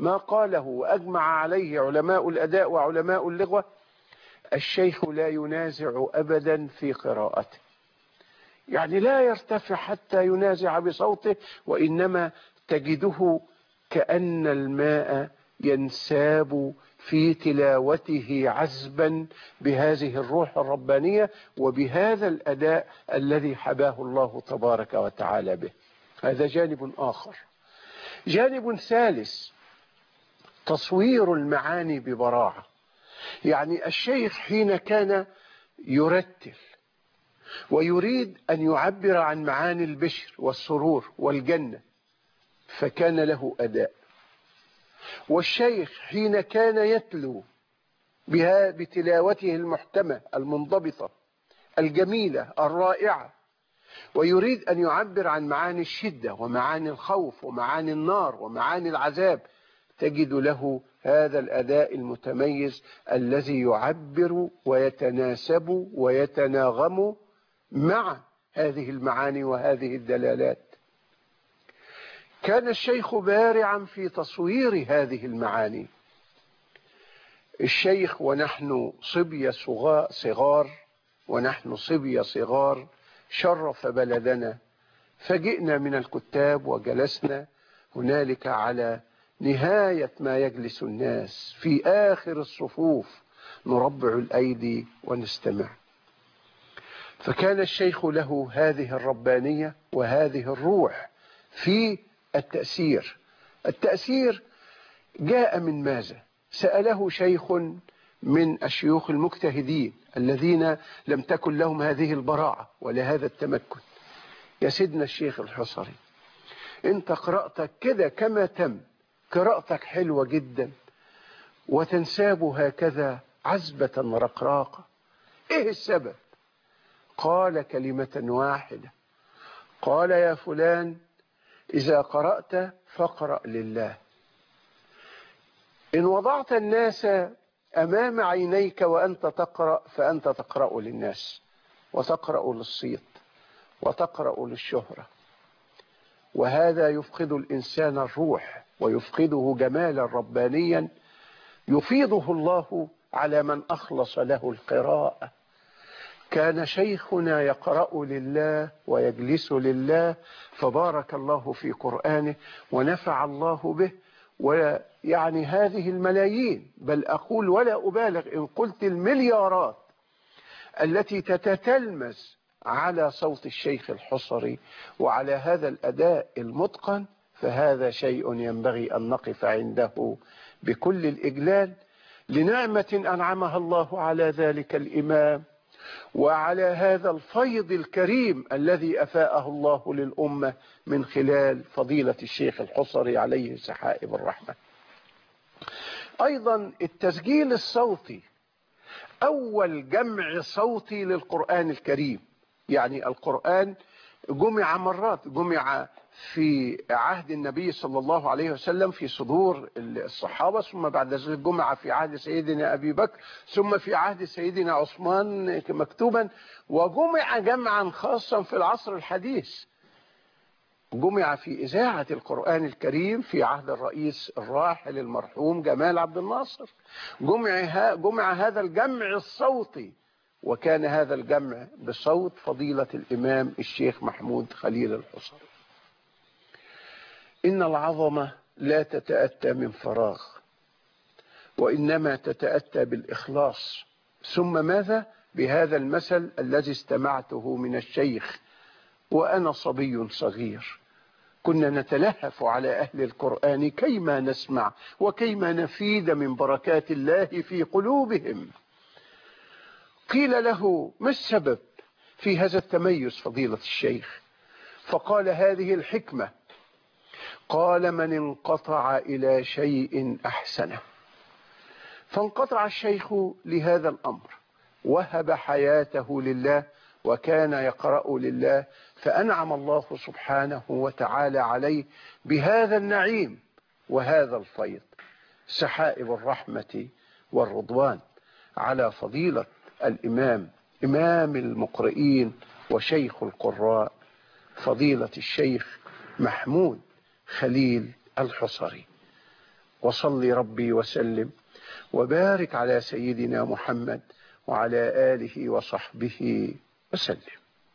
ما قاله وأجمع عليه علماء الأداء وعلماء اللغة، الشيخ لا ينازع أبدا في قراءته، يعني لا يرتفع حتى ينازع بصوته، وإنما تجده كأن الماء ينساب في تلاوته عذبا بهذه الروح الربانية وبهذا الأداء الذي حباه الله تبارك وتعالى به. هذا جانب آخر. جانب ثالث، تصوير المعاني ببراعة. يعني الشيخ حين كان يرتل ويريد أن يعبر عن معاني البشر والسرور والجنة فكان له أداء، والشيخ حين كان يتلو بها بتلاوته المحكمة المنضبطة الجميلة الرائعة ويريد أن يعبر عن معاني الشدة ومعاني الخوف ومعاني النار ومعاني العذاب، تجد له هذا الأداء المتميز الذي يعبر ويتناسب ويتناغم مع هذه المعاني وهذه الدلالات. كان الشيخ بارعا في تصوير هذه المعاني. الشيخ ونحن صبية صغار ونحن صبية صغار شرف بلدنا، فجئنا من الكتاب وجلسنا هنالك على نهاية ما يجلس الناس في آخر الصفوف نربع الأيدي ونستمع. فكان الشيخ له هذه الربانية وهذه الروح في التأثير. التأثير جاء من ماذا؟ سأله شيخ من الشيوخ المجتهدين الذين لم تكن لهم هذه البراعة ولا هذا التمكن: يا سيدنا الشيخ الحصري، انت قراءتك كده كما تم، قراءتك حلوة جدا وتنساب هكذا عذبة رقراقة، ايه السبب؟ قال كلمة واحدة، قال: يا فلان، إذا قرأت فاقرأ لله. إن وضعت الناس أمام عينيك وأنت تقرأ فأنت تقرأ للناس وتقرأ للصيت وتقرأ للشهرة، وهذا يفقد الإنسان الروح ويفقده جمالا ربانيا يفيضه الله على من أخلص له القراءة. كان شيخنا يقرأ لله ويجلس لله، فبارك الله في قرآنه ونفع الله به. ويعني هذه الملايين، بل أقول ولا أبالغ إن قلت المليارات التي تتتلمذ على صوت الشيخ الحصري وعلى هذا الأداء المتقن، فهذا شيء ينبغي أن نقف عنده بكل الإجلال لنعمة أنعمها الله على ذلك الإمام وعلى هذا الفيض الكريم الذي أفاءه الله للأمة من خلال فضيلة الشيخ الحصري عليه سحائب الرحمة. أيضا التسجيل الصوتي، أول جمع صوتي للقرآن الكريم. يعني القرآن جمع مرات، جمع في عهد النبي صلى الله عليه وسلم في صدور الصحابة، ثم بعد ذلك جمع في عهد سيدنا أبي بكر، ثم في عهد سيدنا عثمان مكتوبا، وجمع جمعا خاصا في العصر الحديث. جمع في إذاعة القرآن الكريم في عهد الرئيس الراحل المرحوم جمال عبد الناصر. جمع هذا الجمع الصوتي، وكان هذا الجمع بصوت فضيلة الإمام الشيخ محمود خليل الحصري. إن العظمة لا تتأتى من فراغ، وإنما تتأتى بالإخلاص. ثم ماذا؟ بهذا المثل الذي استمعته من الشيخ وأنا صبي صغير، كنا نتلهف على أهل القرآن كيما نسمع وكيما نفيد من بركات الله في قلوبهم. قيل له: ما السبب في هذا التميز فضيلة الشيخ؟ فقال هذه الحكمة، قال: من انقطع إلى شيء أحسنه. فانقطع الشيخ لهذا الأمر، وهب حياته لله وكان يقرأ لله، فأنعم الله سبحانه وتعالى عليه بهذا النعيم وهذا الفيض، سحائب الرحمة والرضوان، على فضيلة الإمام إمام المقرئين وشيخ القراء فضيلة الشيخ محمود خليل الحصري. وصل ربي وسلم وبارك على سيدنا محمد وعلى آله وصحبه وسلم.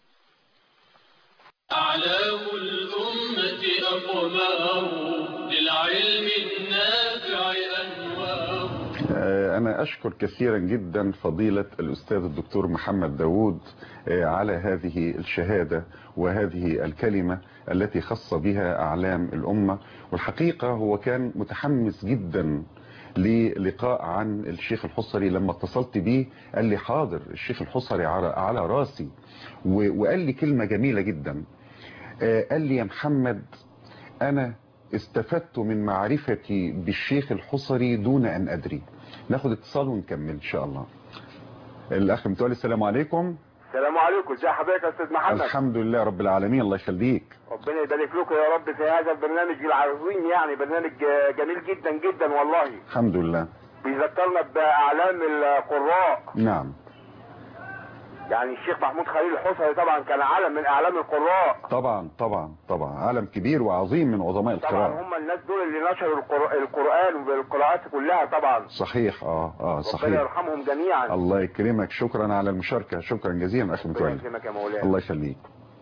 أعلام الأمة أقمار للعلم النافع أنوار. أنا أشكر كثيرا جدا فضيلة الأستاذ الدكتور محمد داوود على هذه الشهادة وهذه الكلمة التي خص بها أعلام الأمة. والحقيقة هو كان متحمس جدا للقاء عن الشيخ الحصري. لما اتصلت بيه قال لي حاضر الشيخ الحصري على راسي، وقال لي كلمة جميلة جدا. قال لي يا محمد أنا استفدت من معرفتي بالشيخ الحصري دون أن أدري. ناخد اتصال ونكمل إن شاء الله. الأخ متولي السلام عليكم. السلام عليكم، ازي حضرتك يا استاذ محمد؟ الحمد لله رب العالمين، الله يخليك. ربنا يبارك لكم يا رب في هذا البرنامج العظيم، يعني برنامج جميل جدا جدا والله. الحمد لله. بيذكرنا بأعلام القراء. نعم. يعني الشيخ محمود خليل الحصري طبعا كان علم من أعلام القراء. طبعا عالم كبير وعظيم من عظماء القراء. طبعا هم الناس دول اللي نشروا القرآن والقراءات كلها طبعا. صحيح. صحيح. ربنا يرحمهم جميعا. الله يكرمك، شكرا على المشاركة، شكرا جزيلا أخي متولي. الله يكرمك يا مولانا. الله يخليك.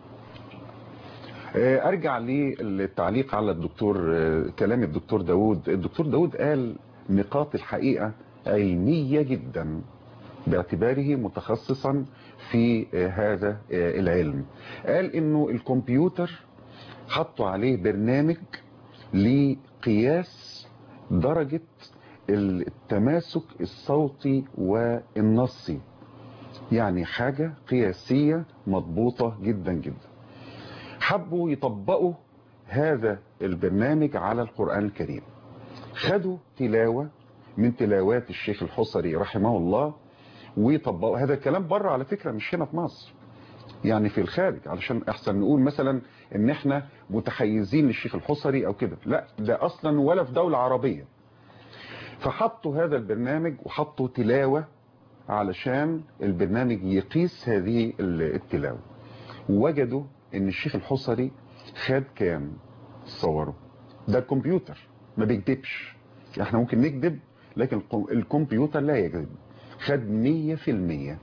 ارجع للتعليق على الدكتور، كلام الدكتور داوود. الدكتور داوود قال نقاط الحقيقة علمية جدا باعتباره متخصصا في هذا العلم. قال انه الكمبيوتر حطوا عليه برنامج لقياس درجة التماسك الصوتي والنصي، يعني حاجة قياسية مضبوطة جدا جدا. حبوا يطبقوا هذا البرنامج على القرآن الكريم. خدوا تلاوة من تلاوات الشيخ الحصري رحمه الله ويطبقوا هذا الكلام بره على فكرة، مش هنا في مصر، يعني في الخارج، علشان احسن نقول مثلا ان احنا متحيزين للشيخ الحصري او كده. لا، ده اصلا ولا في دولة عربية. فحطوا هذا البرنامج وحطوا تلاوة علشان البرنامج يقيس هذه التلاوة. ووجدوا ان الشيخ الحصري خد كام؟ تصوروا، ده الكمبيوتر ما بيكذبش. احنا ممكن نكذب لكن الكمبيوتر لا يكذب. خد 100%.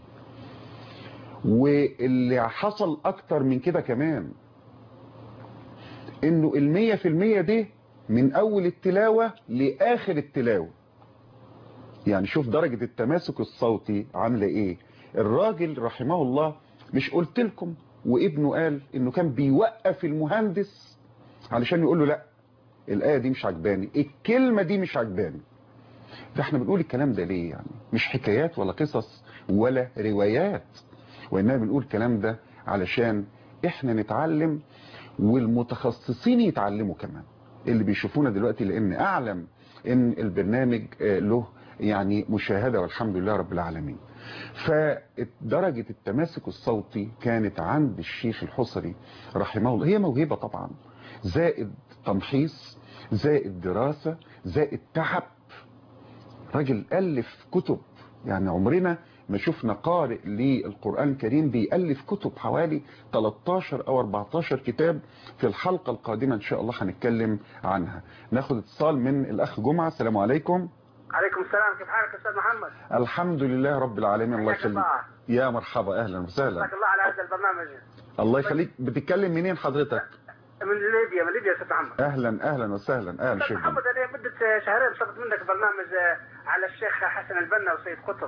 واللي حصل اكتر من كده كمان انه 100% دي من اول التلاوة لاخر التلاوة. يعني شوف درجة التماسك الصوتي عاملة ايه. الراجل رحمه الله، مش قلت لكم وابنه قال انه كان بيوقف المهندس علشان يقول له لا الآية دي مش عجباني، الكلمة دي مش عجباني. ده احنا بنقول الكلام ده ليه؟ يعني مش حكايات ولا قصص ولا روايات، وإنما بنقول الكلام ده علشان احنا نتعلم والمتخصصين يتعلموا كمان اللي بيشوفونا دلوقتي، لأن أعلم إن البرنامج له يعني مشاهدة والحمد لله رب العالمين. فدرجة التماسك الصوتي كانت عند الشيخ الحصري رحمه الله. هي موهبة طبعا، زائد تمحيص، زائد دراسة، زائد تعب. راجل ألف كتب، يعني عمرنا ما شفنا قارئ للقرآن الكريم بيألف كتب، حوالي 13 أو 14 كتاب. في الحلقة القادمة إن شاء الله هنتكلم عنها. ناخد اتصال من الأخ جمعة. السلام عليكم. عليكم السلام، كيف حالك أستاذ محمد؟ الحمد لله رب العالمين، الله يخليك. يا مرحبا، أهلا وسهلا. جزاك الله على هذا البرنامج. الله يخليك. بتتكلم منين حضرتك؟ من ليبيا يا أستاذ محمد. أهلا وسهلا. أهلا شيخ محمد. أنا مدة شهرين صرت منك برنامج على الشيخ حسن البنا وسيد قطب.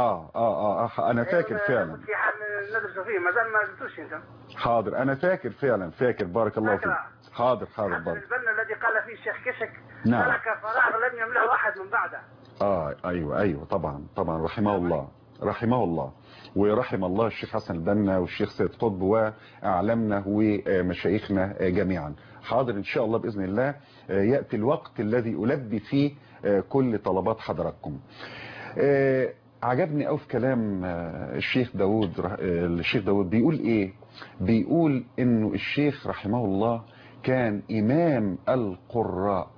أنا فاكر فعلا. في حال ندرسوا فيه، ما زال ما قلتوش أنت. حاضر، أنا فاكر فعلا، فاكر. بارك الله فيك. حاضر حسن البنا الذي قال فيه الشيخ كشك نعم. ترك فراغ لم يملأه أحد من بعده. أيوة طبعا رحمه الله ورحم الله الشيخ حسن البنا والشيخ سيد قطب وأعلمنا ومشايخنا جميعا. حاضر إن شاء الله بإذن الله يأتي الوقت الذي ألبي فيه كل طلبات حضراتكم. عجبني أوي في كلام الشيخ داوود بيقول إيه؟ بيقول إنه الشيخ رحمه الله كان إمام القراء.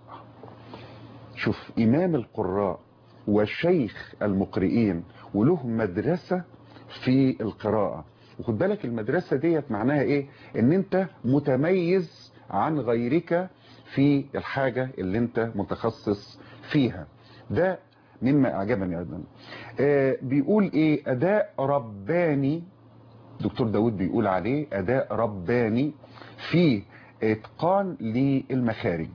شوف، إمام القراء وشيخ المقرئين، وله مدرسة في القراءة. وخد بالك المدرسة ديت معناها إيه؟ إن أنت متميز عن غيرك في الحاجة اللي أنت متخصص فيها. ده مما أعجبني أيضا. بيقول إيه؟ أداء رباني. دكتور داود بيقول عليه أداء رباني في إتقان للمخارج.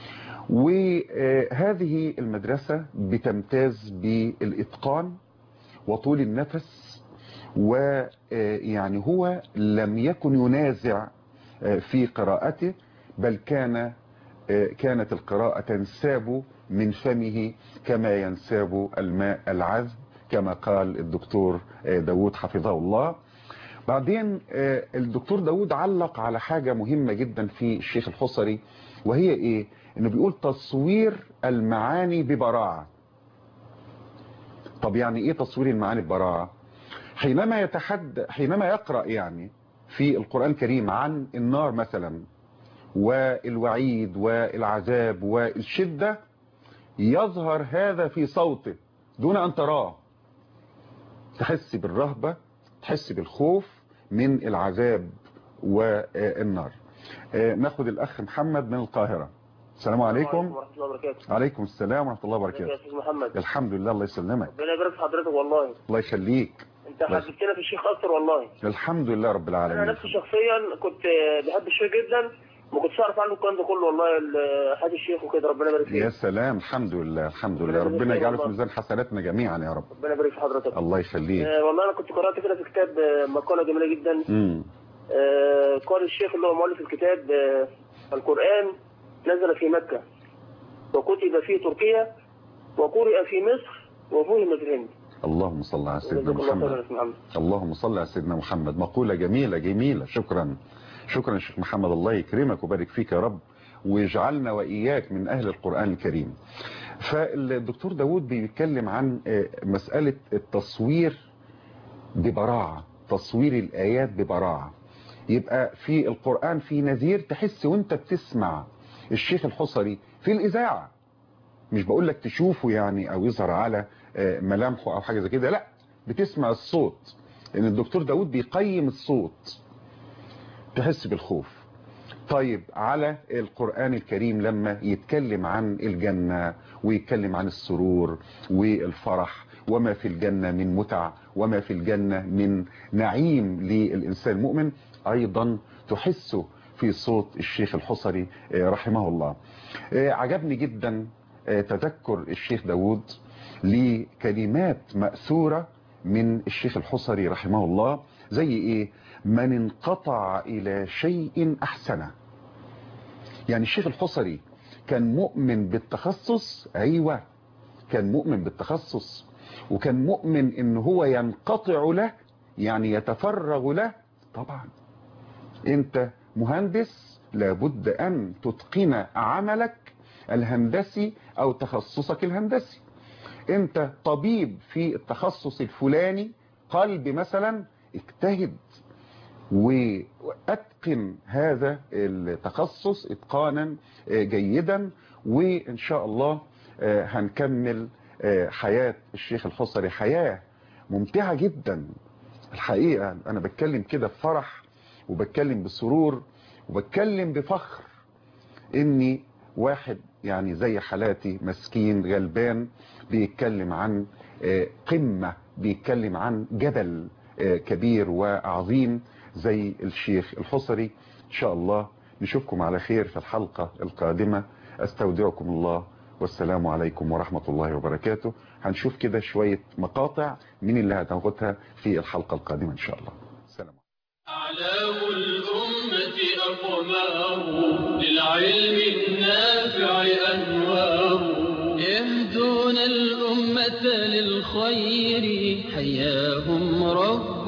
وهذه المدرسة بتمتاز بالإتقان وطول النفس، ويعني هو لم يكن ينازع في قراءته، بل كانت القراءة تنساب من فمه كما ينساب الماء العذب، كما قال الدكتور داود حفظه الله. بعدين الدكتور داود علق على حاجة مهمة جدا في الشيخ الحصري، وهي ايه؟ انه بيقول تصوير المعاني ببراعة. طب يعني ايه تصوير المعاني ببراعة؟ حينما يقرأ يعني في القرآن الكريم عن النار مثلا والوعيد والعذاب والشدة، يظهر هذا في صوته دون أن تراه. تحس بالرهبة، تحس بالخوف من العذاب والنار. ناخد الأخ محمد من القاهرة. السلام عليكم. ورحمة الله وبركاته. عليكم السلام ورحمة الله وبركاته. يا أستاذ محمد. الحمد لله، الله يسلمك. ربنا يبارك في حضرتك والله. الله يخليك. أنت حببتنا في الشيخ أكتر والله. الحمد لله رب العالمين. أنا نفسي شخصيا كنت بحب الشيخ جدا، ما كنتش أعرف عنه الكلام ده كله والله، حاج الشيخ وكده. ربنا يبارك فيك. يا سلام، الحمد لله الحمد لله. ربنا يجعله في ميزان حسناتنا جميعا يا رب. ربنا يبارك في حضرتك. الله يخليك. والله أنا كنت قرأت كده في كتاب مقالة جميلة جدا. قال الشيخ اللي هو مؤلف الكتاب القرآن نزل في مكة وكتب في تركيا وقرئ في مصر وفهم في الهند. اللهم صل على سيدنا محمد. اللهم صل على سيدنا محمد. مقولة جميلة جميلة. شكرا شكرا يا شيخ محمد، الله يكرمك ويبارك فيك يا رب، ويجعلنا وإياك من أهل القرآن الكريم. فالدكتور داود بيتكلم عن مسألة التصوير ببراعة، تصوير الآيات ببراعة. يبقى في القرآن في نذير، تحس وانت بتسمع الشيخ الحصري في الإذاعة، مش بقول لك تشوفه يعني أو يظهر على ملامحه أو حاجة زي كده، لا، بتسمع الصوت، لأن الدكتور داود بيقيم الصوت، تحس بالخوف. طيب على القرآن الكريم لما يتكلم عن الجنة ويتكلم عن السرور والفرح وما في الجنة من متع وما في الجنة من نعيم للإنسان المؤمن، أيضا تحسه في صوت الشيخ الحصري رحمه الله. عجبني جدا تذكر الشيخ داود لكلمات مأثورة من الشيخ الحصري رحمه الله، زي ايه؟ من انقطع الى شيء احسنه. يعني الشيخ الحصري كان مؤمن بالتخصص، ايوه كان مؤمن بالتخصص، وكان مؤمن ان هو ينقطع له، يعني يتفرغ له. طبعا انت مهندس لابد ان تتقن عملك الهندسي او تخصصك الهندسي. انت طبيب في التخصص الفلاني، قلب مثلا، اجتهد واتقن هذا التخصص اتقانا جيدا، وان شاء الله هنكمل حياة الشيخ الحصري حياة ممتعة جدا. الحقيقة انا بتكلم كده بفرح وبتكلم بسرور وبتكلم بفخر اني واحد يعني زي حالاتي مسكين غلبان بيتكلم عن قمة، بيتكلم عن جبل كبير وعظيم زي الشيخ الحصري. ان شاء الله نشوفكم على خير في الحلقة القادمة. استودعكم الله والسلام عليكم ورحمة الله وبركاته. هنشوف كده شوية مقاطع من اللي هتاخدها في الحلقة القادمة ان شاء الله. السلام عليكم. أعلام الأمة أقمار للعلم النافع أنوار يهدون الأمة للخير حياهم رب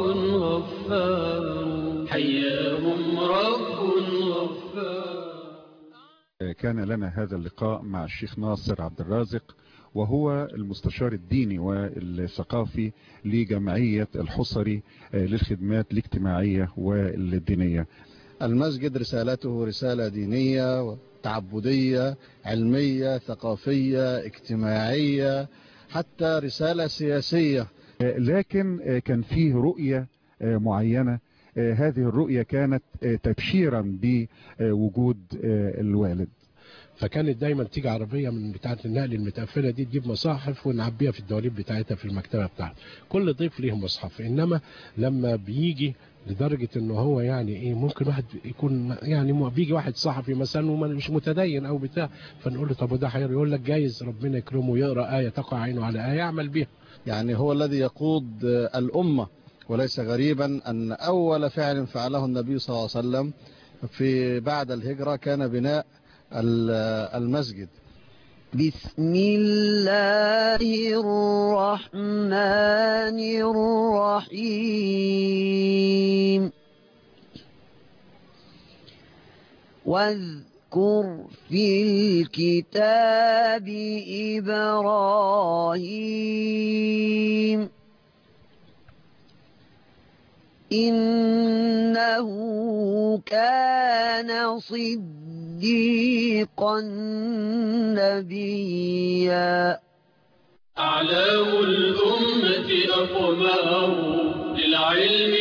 غفار حياهم رب غفار. كان لنا هذا اللقاء مع الشيخ ناصر عبد الرازق، وهو المستشار الديني والثقافي لجمعية الحصري للخدمات الاجتماعية والدينية. المسجد رسالته رسالة دينية وتعبدية علمية ثقافية اجتماعية حتى رسالة سياسية، لكن كان فيه رؤية معينة. هذه الرؤية كانت تبشيرا بوجود الوالد. فكانت دايما تيجي عربيه من بتاعه النقل المتقفله دي تجيب مصاحف ونعبيها في الدواليب بتاعتها في المكتبه بتاعتها. كل ضيف ليه مصحف. انما لما بيجي لدرجه انه هو يعني ايه ممكن واحد يكون يعني بيجي واحد صحفي مثلا ومش متدين او بتاع، فنقول له طب وده حير، يقول لك جايز ربنا يكرمه يقرا ايه تقع عينه على ايه يعمل بيها. يعني هو الذي يقود الامه، وليس غريبا ان اول فعل فعله النبي صلى الله عليه وسلم في بعد الهجره كان بناء المسجد. بسم الله الرحمن الرحيم. واذكر في الكتاب إبراهيم إنه كان صديقا نبيا. أعلام الأمة أقمار للعلم